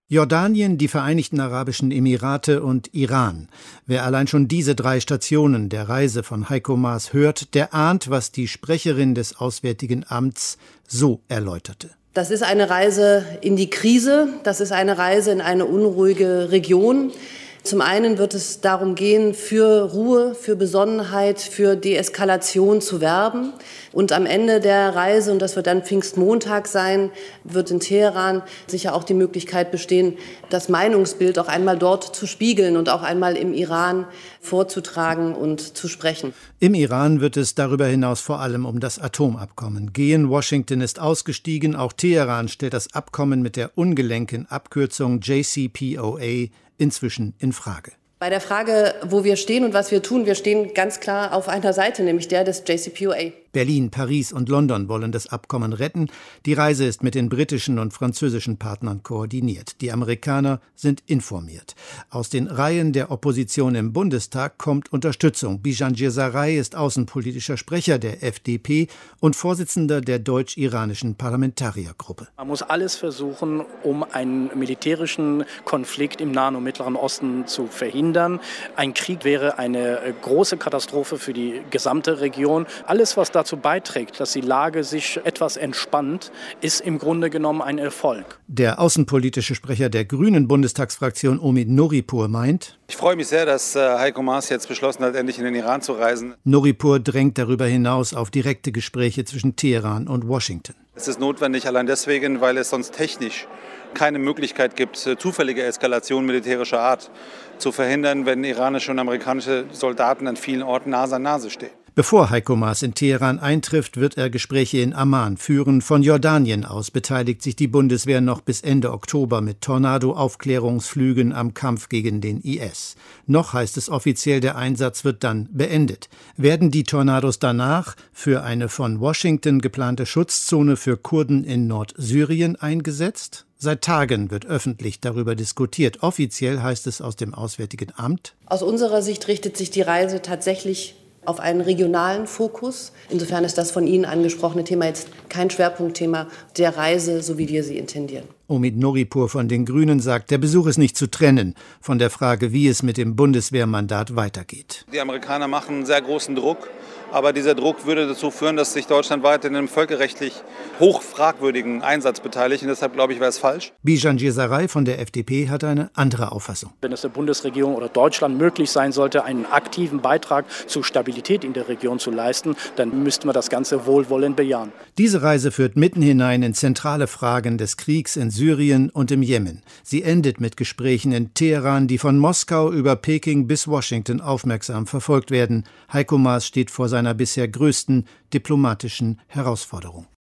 Jordanien, die Vereinigten Arabischen Emirate und Iran. Wer allein schon diese 3 Stationen der Reise von Heiko Maas hört, der ahnt, was die Sprecherin des Auswärtigen Amts so erläuterte. Das ist eine Reise in die Krise, das ist eine Reise in eine unruhige Region. Zum einen wird es darum gehen, für Ruhe, für Besonnenheit, für Deeskalation zu werben. Und am Ende der Reise, und das wird dann Pfingstmontag sein, wird in Teheran sicher auch die Möglichkeit bestehen, das Meinungsbild auch einmal dort zu spiegeln und auch einmal im Iran vorzutragen und zu sprechen. Im Iran wird es darüber hinaus vor allem um das Atomabkommen gehen. Washington ist ausgestiegen, auch Teheran stellt das Abkommen mit der ungelenken Abkürzung JCPOA inzwischen in Frage. Bei der Frage, wo wir stehen und was wir tun, wir stehen ganz klar auf einer Seite, nämlich der des JCPOA. Berlin, Paris und London wollen das Abkommen retten. Die Reise ist mit den britischen und französischen Partnern koordiniert. Die Amerikaner sind informiert. Aus den Reihen der Opposition im Bundestag kommt Unterstützung. Bijan Sarai ist außenpolitischer Sprecher der FDP und Vorsitzender der deutsch-iranischen Parlamentariergruppe. Man muss alles versuchen, um einen militärischen Konflikt im Nahen und Mittleren Osten zu verhindern. Ein Krieg wäre eine große Katastrophe für die gesamte Region. Alles, was dazu beiträgt, dass die Lage sich etwas entspannt, ist im Grunde genommen ein Erfolg. Der außenpolitische Sprecher der Grünen Bundestagsfraktion Omid Noripur meint: Ich freue mich sehr, dass Heiko Maas jetzt beschlossen hat, endlich in den Iran zu reisen. Noripur drängt darüber hinaus auf direkte Gespräche zwischen Teheran und Washington. Es ist notwendig, allein deswegen, weil es sonst technisch keine Möglichkeit gibt, zufällige Eskalation militärischer Art zu verhindern, wenn iranische und amerikanische Soldaten an vielen Orten Nase an Nase stehen. Bevor Heiko Maas in Teheran eintrifft, wird er Gespräche in Amman führen. Von Jordanien aus beteiligt sich die Bundeswehr noch bis Ende Oktober mit Tornado-Aufklärungsflügen am Kampf gegen den IS. Noch heißt es offiziell, der Einsatz wird dann beendet. Werden die Tornados danach für eine von Washington geplante Schutzzone für Kurden in Nordsyrien eingesetzt? Seit Tagen wird öffentlich darüber diskutiert. Offiziell heißt es aus dem Auswärtigen Amt: Aus unserer Sicht richtet sich die Reise tatsächlich auf einen regionalen Fokus. Insofern ist das von Ihnen angesprochene Thema jetzt kein Schwerpunktthema der Reise, so wie wir sie intendieren. Omid Noripur von den Grünen sagt, der Besuch ist nicht zu trennen von der Frage, wie es mit dem Bundeswehrmandat weitergeht. Die Amerikaner machen einen sehr großen Druck, aber dieser Druck würde dazu führen, dass sich Deutschland weiter in einem völkerrechtlich hoch fragwürdigen Einsatz beteiligt. Und deshalb, glaube ich, wäre es falsch. Bijan Sarai von der FDP hat eine andere Auffassung. Wenn es der Bundesregierung oder Deutschland möglich sein sollte, einen aktiven Beitrag zur Stabilität in der Region zu leisten, dann müssten wir das Ganze wohlwollend bejahen. Diese Reise führt mitten hinein in zentrale Fragen des Kriegs in Syrien und im Jemen. Sie endet mit Gesprächen in Teheran, die von Moskau über Peking bis Washington aufmerksam verfolgt werden. Heiko Maas steht vor seiner bisher größten diplomatischen Herausforderung.